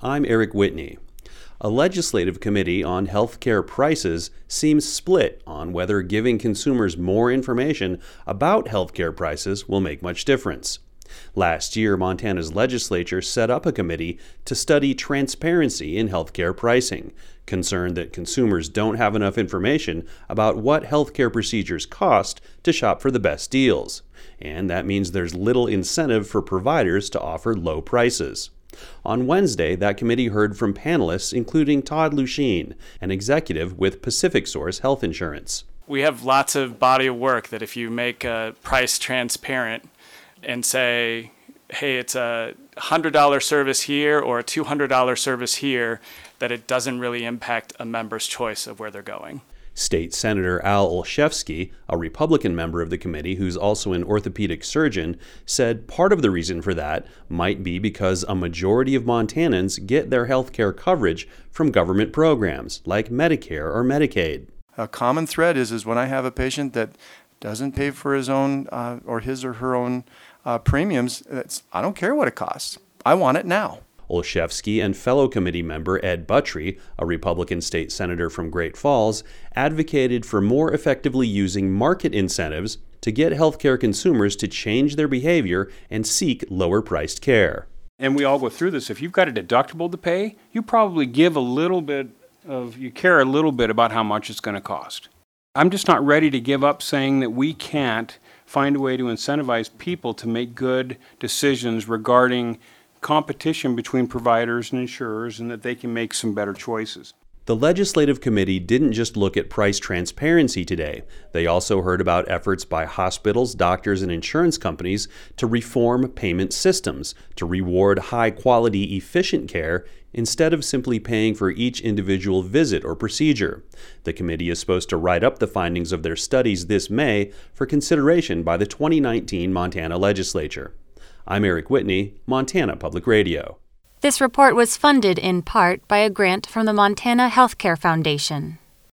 I'm Eric Whitney. A legislative committee on healthcare prices seems split on whether giving consumers more information about healthcare prices will make much difference. Last year, Montana's legislature set up a committee to study transparency in healthcare pricing, concerned that consumers don't have enough information about what healthcare procedures cost to shop for the best deals. And that means there's little incentive for providers to offer low prices. On Wednesday, that committee heard from panelists including Todd Lusheen, an executive with Pacific Source Health Insurance. We have lots of body of work that if you make a price transparent and say, hey, it's a $100 service here or a $200 service here, that it doesn't really impact a member's choice of where they're going. State Senator Al Olszewski, a Republican member of the committee who's also an orthopedic surgeon, said part of the reason for that might be because a majority of Montanans get their health care coverage from government programs like Medicare or Medicaid. A common thread is when I have a patient that doesn't pay for his own or his or her own premiums, I don't care what it costs. I want it now. Olszewski and fellow committee member Ed Buttrey, a Republican state senator from Great Falls, advocated for more effectively using market incentives to get healthcare consumers to change their behavior and seek lower-priced care. And we all go through this. If you've got a deductible to pay, you probably care a little bit about how much it's going to cost. I'm just not ready to give up saying that we can't find a way to incentivize people to make good decisions regarding competition between providers and insurers, and that they can make some better choices. The legislative committee didn't just look at price transparency today. They also heard about efforts by hospitals, doctors, and insurance companies to reform payment systems to reward high-quality, efficient care instead of simply paying for each individual visit or procedure. The committee is supposed to write up the findings of their studies this May for consideration by the 2019 Montana legislature. I'm Eric Whitney, Montana Public Radio. This report was funded in part by a grant from the Montana Healthcare Foundation.